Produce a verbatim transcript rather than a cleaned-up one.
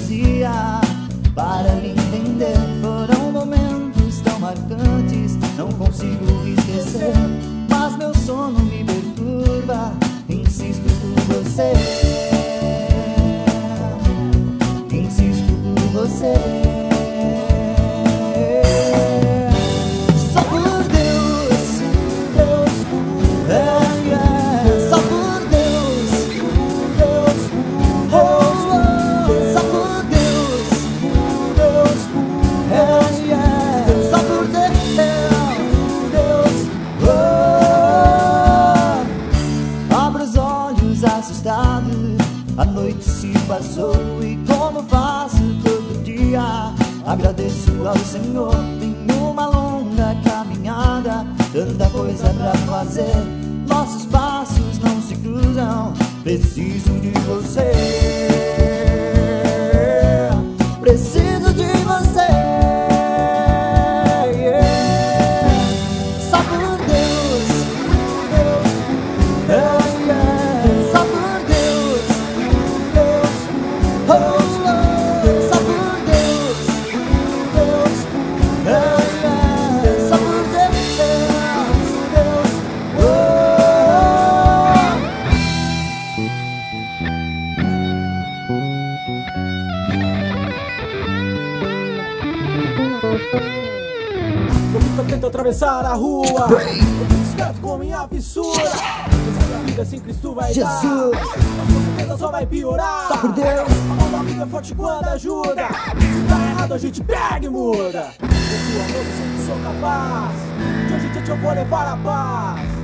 dizia para lhe entender. Foram momentos tão marcantes, não consigo esquecer, mas meu sono me perturba, insisto por você, insisto por você. Só por Deus, Deus, é, é. Só por Deus, Deus, oh, oh. Só por Deus, Deus, é, é. Só por Deus, Deus, oh. Abro os olhos assustado, a noite se passou e como faço todo dia, agradeço ao Senhor. Tenho uma longa caminhada, tanta coisa pra fazer, nossos passos não se cruzam, preciso de você, preciso de você. Só por Deus, Deus, é, é. Só por Deus, Deus, oh, oh. Só por Deus, Deus, é, é. Só por Deus, Deus, Eu fico tento atravessar a rua, eu fico esperto com minha fissura, pensando a vida sem Cristo vai dar, Jesus, mas com certeza só vai piorar. só por Deus. A mão do amigo é forte quando ajuda, se tá errado a gente pega e muda. Com sua força eu sempre sou capaz, de hoje em diante eu vou levar a paz.